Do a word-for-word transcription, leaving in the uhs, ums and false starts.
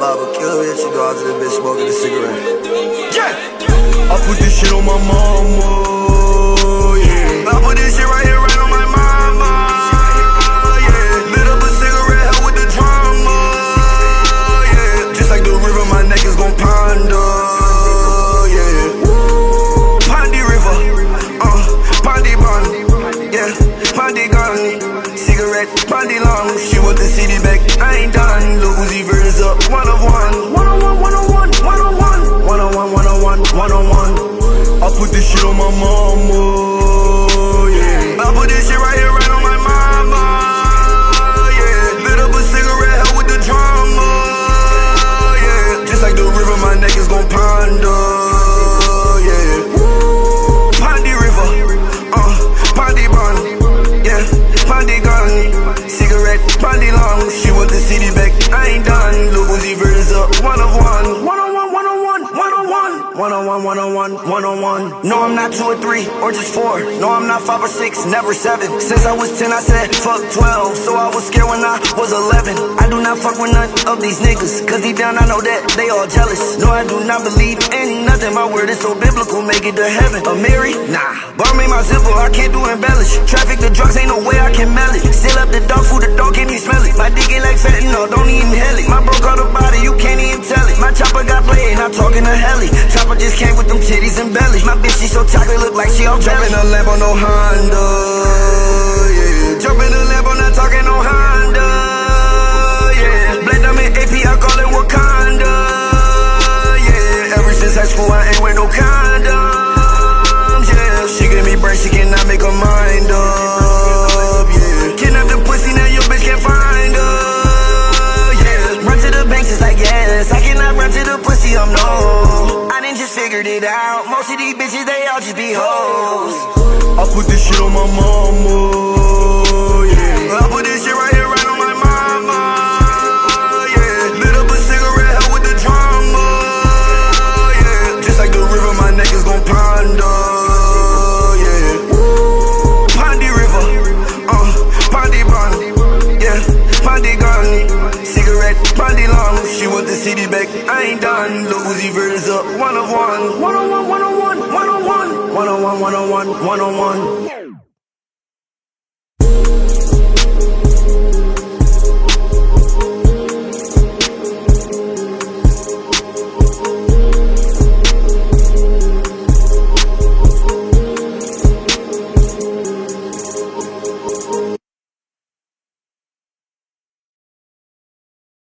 Baba kill bitch, you know I was in the bitch smoking a cigarette. Yeah! I put this shit on my mama, yeah. I put this shit right here, right on my mama, yeah. Lit up a cigarette, hell with the drama, yeah. Just like the river, my neck is gon' ponder, yeah. Woo, Pondy River, uh, Pondy Bun, yeah. Pondy gun, cigarette, Pondy long. She want the city back, I ain't done. Lil Uzi Vert is up, one of one. One on one, one on one, one on one. One on one, one on one, one on one. I put this shit on my mama, yeah. I put this shit right here, right on my mama, yeah. Lit up a cigarette, hell with the drama, yeah. Just like the river, my neck is gon' ponder, yeah. Woo, Pondy River, uh, Pondy Bun, yeah. Pondy gun, cigarette, Pondy long. She want the city back, I ain't done. Lil Uzi Vert is up, one of one. One on one, one on one, one on one. One on one, one on one, one on one. No, I'm not two or three, or just four. No, I'm not five or six, never seven. Since I was ten, I said fuck twelve. So I was scared when I was eleven. I do not fuck with none of these niggas, cause deep down I know that they all jealous. No, I do not believe in nothing. My word is so biblical, make it to heaven. A Mary? Nah. Bar me my zipper, I can't do embellish. Traffic the drugs, ain't no way I can mail it. Seal up the dog food, the dog can't even smell it. My dick ain't like fentanyl, don't even hell it. My bro caught a body, you can't even tell it. My chopper got blade, not talking to heli. Chopper just came with them titties and belly. My bitch, she so chocolate, look like she all jelly. Jump in a Lambo, no Honda, yeah. Jump in a Lambo, not talking no Honda, yeah. Blend them in A P, I call it Wakanda, yeah. Ever since high school, I ain't wear no condoms, yeah. She gave me brain, she cannot make her mind up, yeah. Kidnap the pussy, now your bitch can't find her, yeah. Run to the banks, it's like yes. I cannot run to the pussy, I'm no. I didn't just figured it out. Most of these bitches, they all just be hoes. I put this shit on my mama, yeah. I put this shit right here, right on my mama, yeah. Lit up a cigarette, hell with the drama, yeah. Just like the river, my neck is gon' ponder, yeah. Woo, Pondy River, uh, Pondy Bun, yeah. Pondy gun, cigarette, Pondy long. She want the city back, I ain't done. Lil Uzi Vert is up, one of one. One on one, one on one, one on one. One on one, one on one, one on one.